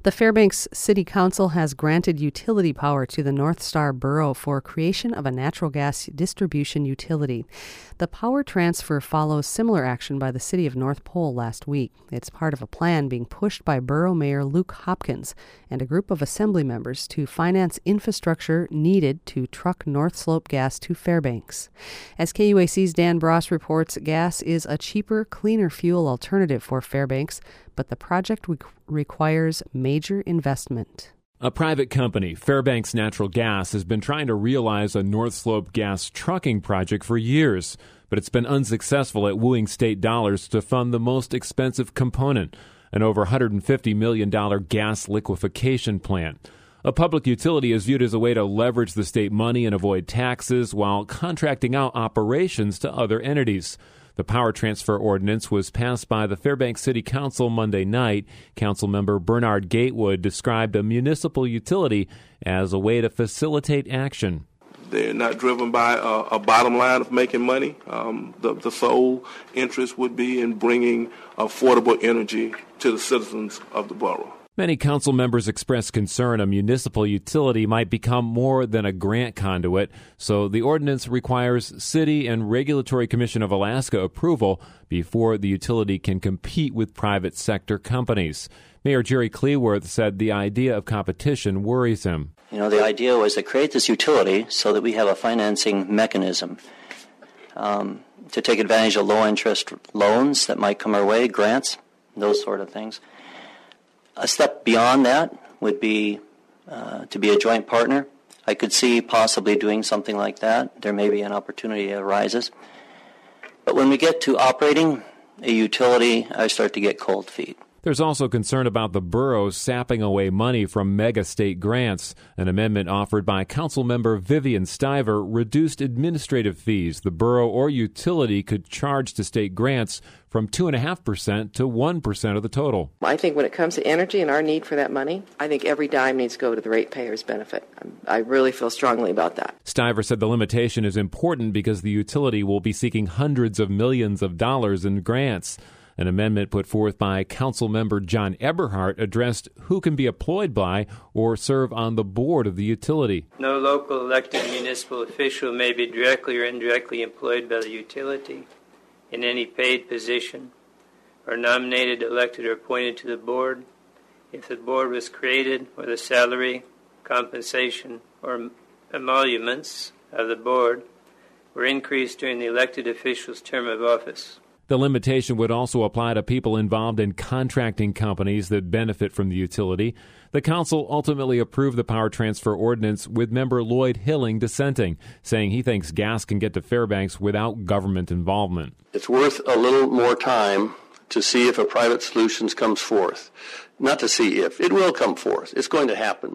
The Fairbanks City Council has granted utility power to the North Star Borough for creation of a natural gas distribution utility. The power transfer follows similar action by the city of North Pole last week. It's part of a plan being pushed by Borough Mayor Luke Hopkins and a group of assembly members to finance infrastructure needed to truck North Slope gas to Fairbanks. As KUAC's Dan Bross reports, gas is a cheaper, cleaner fuel alternative for Fairbanks, but the project requires major investment. A private company, Fairbanks Natural Gas, has been trying to realize a North Slope gas trucking project for years, but it's been unsuccessful at wooing state dollars to fund the most expensive component, an over $150 million gas liquefaction plant. A public utility is viewed as a way to leverage the state money and avoid taxes while contracting out operations to other entities. The power transfer ordinance was passed by the Fairbanks City Council Monday night. Councilmember Bernard Gatewood described a municipal utility as a way to facilitate action. They're not driven by a bottom line of making money. The sole interest would be in bringing affordable energy to the citizens of the borough. Many council members expressed concern a municipal utility might become more than a grant conduit, so the ordinance requires City and Regulatory Commission of Alaska approval before the utility can compete with private sector companies. Mayor Jerry Cleworth said the idea of competition worries him. The idea was to create this utility so that we have a financing mechanism to take advantage of low-interest loans that might come our way, grants, those sort of things. A step beyond that would be to be a joint partner. I could see possibly doing something like that. There may be an opportunity that arises. But when we get to operating a utility, I start to get cold feet. There's also concern about the borough sapping away money from mega state grants. An amendment offered by Councilmember Vivian Stiver reduced administrative fees the borough or utility could charge to state grants from 2.5% to 1% of the total. I think when it comes to energy and our need for that money, I think every dime needs to go to the ratepayers' benefit. I really feel strongly about that. Stiver said the limitation is important because the utility will be seeking hundreds of millions of dollars in grants. An amendment put forth by Councilmember John Eberhardt addressed who can be employed by or serve on the board of the utility. No local elected municipal official may be directly or indirectly employed by the utility in any paid position or nominated, elected, or appointed to the board if the board was created or the salary, compensation, or emoluments of the board were increased during the elected official's term of office. The limitation would also apply to people involved in contracting companies that benefit from the utility. The council ultimately approved the power transfer ordinance with member Lloyd Hilling dissenting, saying he thinks gas can get to Fairbanks without government involvement. It's worth a little more time to see if a private solution comes forth. Not to see if. It will come forth. It's going to happen,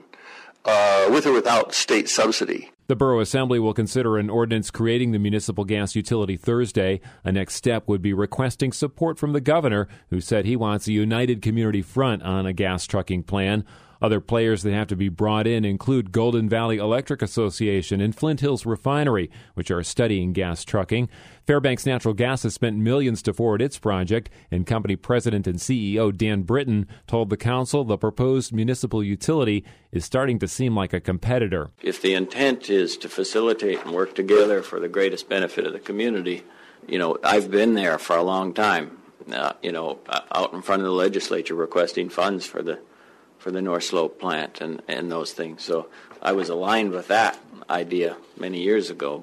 with or without state subsidy. The Borough Assembly will consider an ordinance creating the municipal gas utility Thursday. A next step would be requesting support from the governor, who said he wants a united community front on a gas trucking plan. Other players that have to be brought in include Golden Valley Electric Association and Flint Hills Refinery, which are studying gas trucking. Fairbanks Natural Gas has spent millions to forward its project, and company president and CEO Dan Britton told the council the proposed municipal utility is starting to seem like a competitor. If the intent is to facilitate and work together for the greatest benefit of the community, I've been there for a long time, out in front of the legislature requesting funds for the North Slope plant and those things. So I was aligned with that idea many years ago,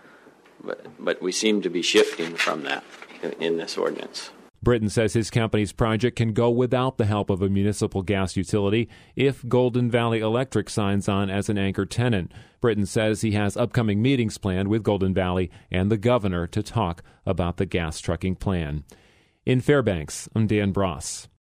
but we seem to be shifting from that in this ordinance. Britton says his company's project can go without the help of a municipal gas utility if Golden Valley Electric signs on as an anchor tenant. Britton says he has upcoming meetings planned with Golden Valley and the governor to talk about the gas trucking plan. In Fairbanks, I'm Dan Bross.